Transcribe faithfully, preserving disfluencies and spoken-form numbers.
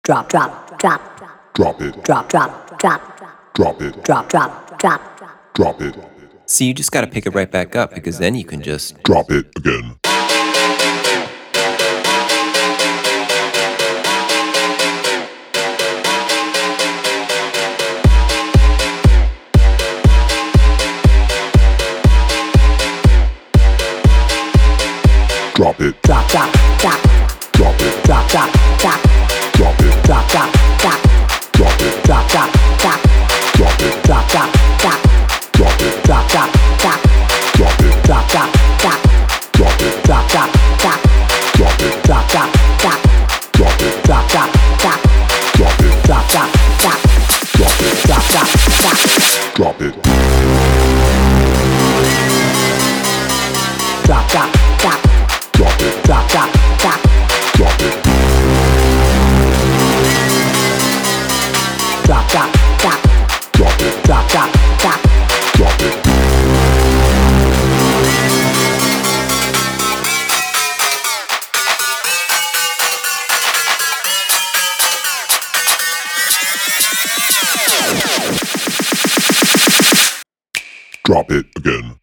drop, drop, drop, Drop it. drop, drop, drop, Drop it. drop, drop, drop. Drop it. See, you just gotta pick it right back up because then you can just. Drop it again. Drop it. Drop, drop, drop, Drop it. drop, drop, drop, Drop it. drop, drop, drop, Drop it. drop, drop, drop, Drop it. drop, drop, drop, Drop it. drop, drop, drop, Drop it. drop, drop, drop, Drop it. drop, drop, drop, Drop it. drop, drop, drop, Drop it. drop, drop, drop, Drop it. drop, drop, drop, Drop it. drop, drop, drop. Drop it. Drop, drop, drop, Drop it. drop, drop, drop, Drop it. drop, drop, drop, Drop it. drop, drop, drop. Drop it. Drop it again.